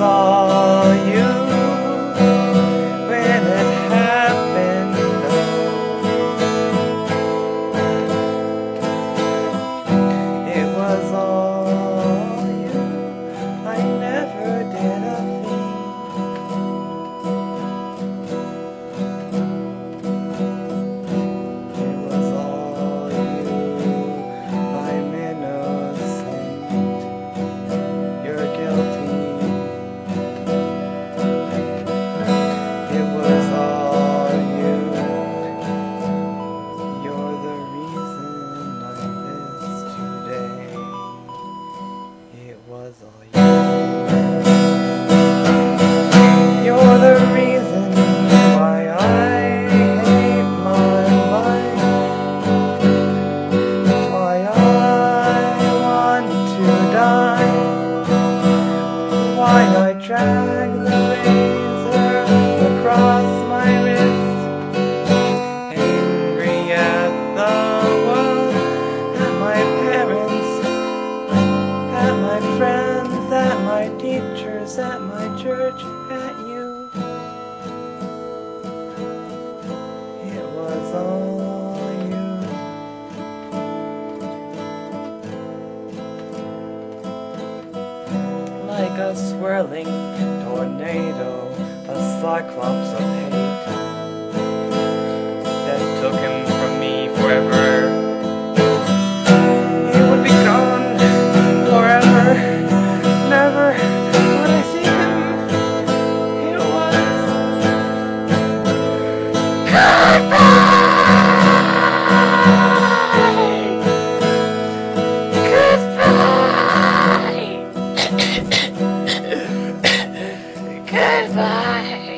all you when it happened. It was all you. I never did a thing. It was all you. I'm innocent. You're guilty. It was all you. You're the reason I miss today. It was all you. You're the reason why I hate my life. Why I want to die. Why I drag the razor across my wrist. Angry at the world, at my parents, at my friends, at my teachers, at my church, at you. It was all you. Like a swirling tornado, a cyclops of hate that took him from me forever. He would be gone forever. Never would I see him. It was goodbye. Goodbye.